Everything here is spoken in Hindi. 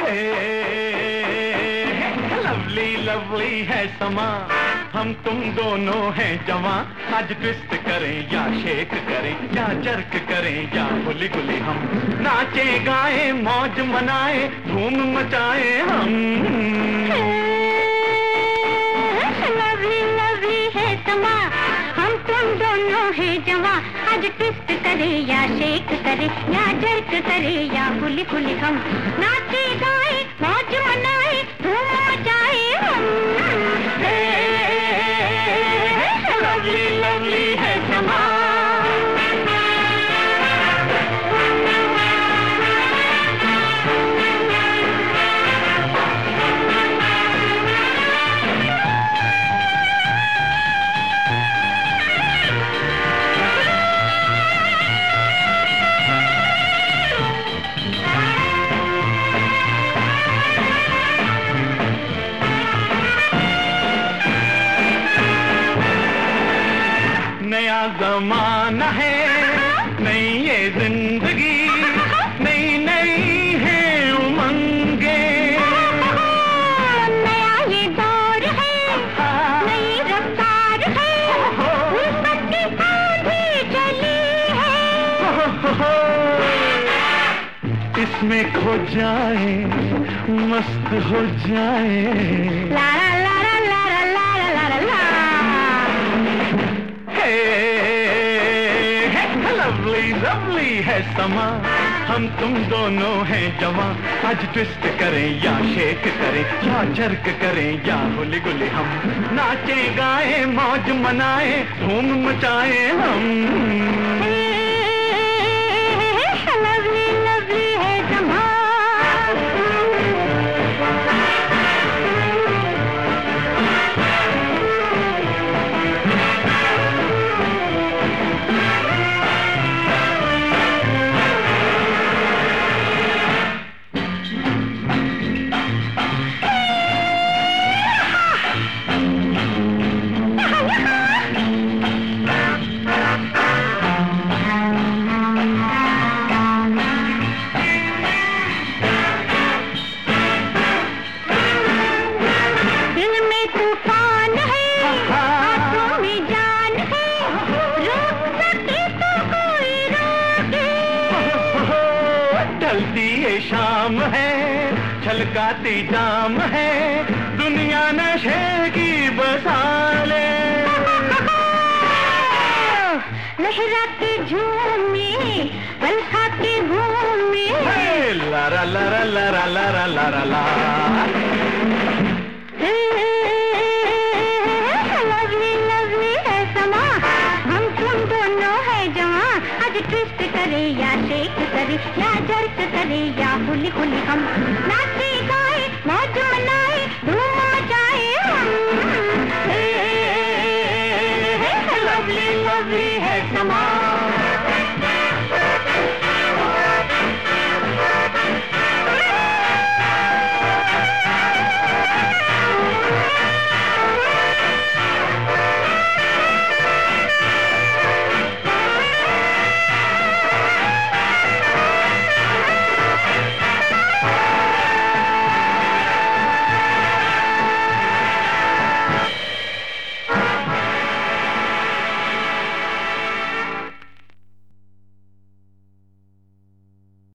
लवली लवली है समा, हम तुम दोनों हैं जवां। आज ट्विस्ट करें या शेक करें या जर्क करें या गुली गुली, हम नाचे गाए मौज मनाए धूम मचाए हम। लवली लवली है समा, हम तुम दोनों हैं जवां। आज ट्विस्ट करे या शेक करे या जर्क करे या गुली गुली, हम नाचे गाए मौज मनाए धूम मचाए हम। लवली लवली है समा। नया जमाना है, नई ये जिंदगी, नई नई है उमंगे। नया ये दौर है, नई रफ्तार है, उल्फत की आंधी चली है। इसमें खो जाए मस्त हो जाए, ला ला ला ला ला ला ला ला ला। लवली लवली है समा, हम तुम दोनों हैं जवां। आज ट्विस्ट करें या शेक करें या जर्क करें या गुली गुली, हम नाचे गाए मौज मनाए धूम मचाए हम। लवली लवली है समा। ढलती ये शाम है, छलकाती जाम है, दुनिया नशे की बसाले। लहराती झूमे पल खाती घूमे, लारा लारा लारा लारा लारा ला। लवली लवली है समा, हम तुम दोनों हैं जवां। आज ट्विस्ट करे या शेक करे या जर्क करे या गुली गुली, हम नाचे गाए मौज मनाए